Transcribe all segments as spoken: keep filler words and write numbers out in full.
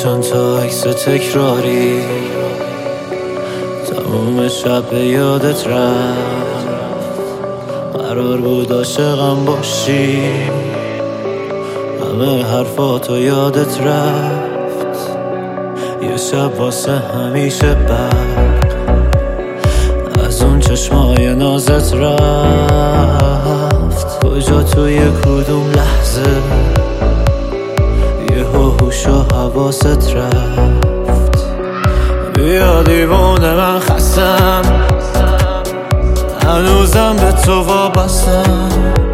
چند تا عکس تکراری تموم شب به یادت رفت. قرار بود عاشقم باشی، همه حرفاتو یادت رفت. یه شب واسه همیشه برق از اون چشمای نازت رفت. کجا توی کدوم لحظه یه هوش و حواست رفت. بیا دیوونه من خستم، هنوزم به تو وابستم.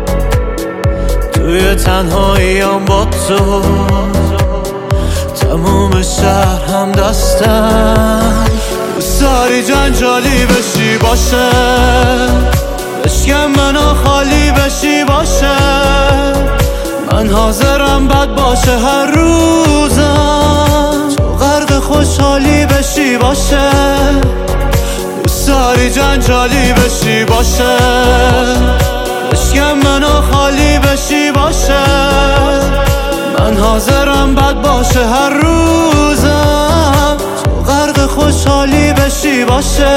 توی تنهاییم با تو تموم شهر هم دستم. دوست داری جنجالی بشی باشه، بشکم منو خالی بشی باشه. من حاضرم بد باشه هر روزم، تو غرق خوشحالی بشی باشه. دوست داری جنجالی بشی باشه، بشکم منو خالی بشی باشه. من حاضرم بد باشه هر روزم، تو غرق خوشحالی بشی باشه.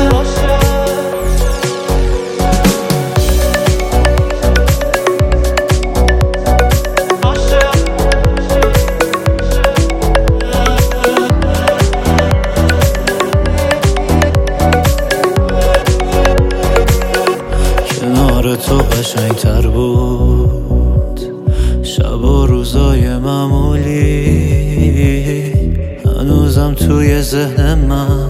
تو قشنگتر بود شب و روزای معمولی، هنوزم توی ذهن من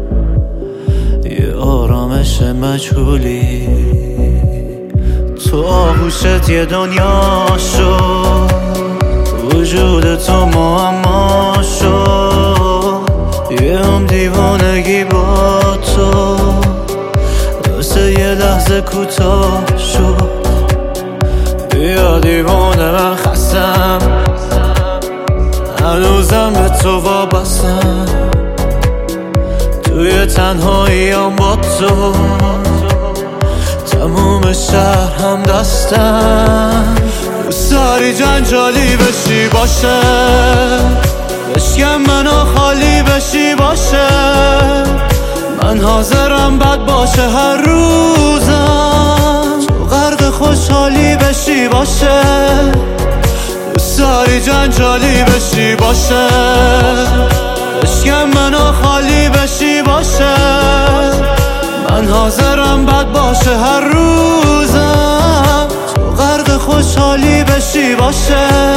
یه آرامش مجهولی. تو آغوشت یه دنیا شد، وجود تو معما شد. یه هم دیوانگی با تو واسه یه لحظه کوتاه شد. بیا دیوانه من خستم، هنوزم به تو وابستم. توی تنهاییم با تو تموم شهر هم دستم. دوست داری جنجالی بشی باشه، بشکم منو خالی بشی باشه. من حاضرم بد باشه هر روزم، تو غرق خوشحالی بشی باشه. دوست داری جنجالی بشی باشه، بشکم منو خالی بشی باشه. من حاضرم بد باشه هر روزم، تو غرق خوشحالی بشی باشه.